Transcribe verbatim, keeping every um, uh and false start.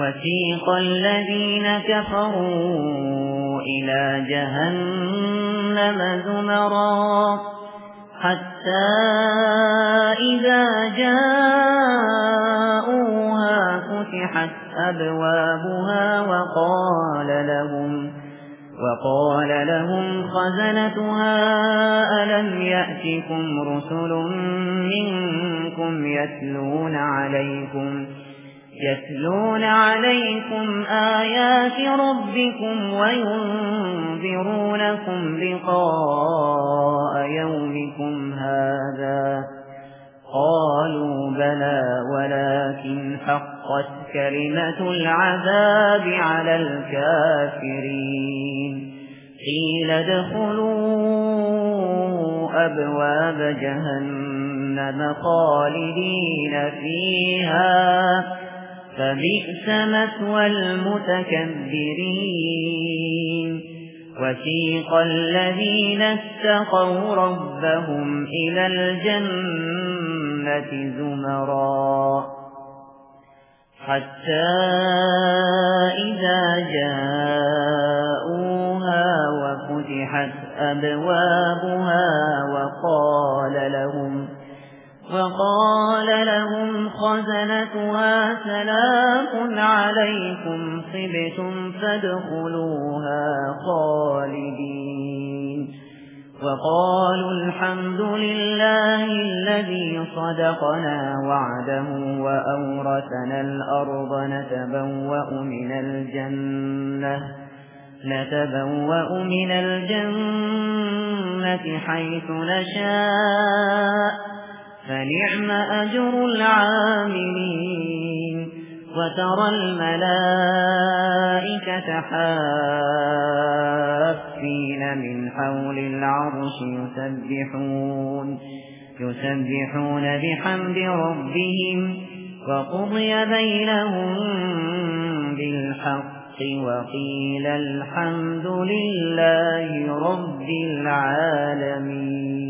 وسيق الذين كفروا إلى جهنم زمرا حتى إذا جاءوها فتحت أبوابها وقال لهم وقال لهم خزنتها ألم يأتكم رسل منكم يتلون عليكم يتلون عليكم آيات ربكم وينذرونكم لقاء يومكم هذا قالوا بلى ولكن حقت كلمة العذاب على الكافرين قيل ادخلوا أبواب جهنم خالدين فيها فبئس مثوى المتكبرين وسيق الذين اتقوا ربهم إلى الجنة زمرا حتى إذا جاءوها وفتحت أبوابها وقال لهم وقال لهم خزنتها سلام عليكم طبتم فادخلوها خالدين وقالوا الحمد لله الذي صدقنا وعده وأورثنا الأرض نتبوأ من الجنة نتبوأ من الجنة حيث نشاء فنعم أجر العاملين وترى الملائكة حافين من حول العرش يسبحون يسبحون بحمد ربهم وقضي بينهم بالحق وقيل الحمد لله رب العالمين.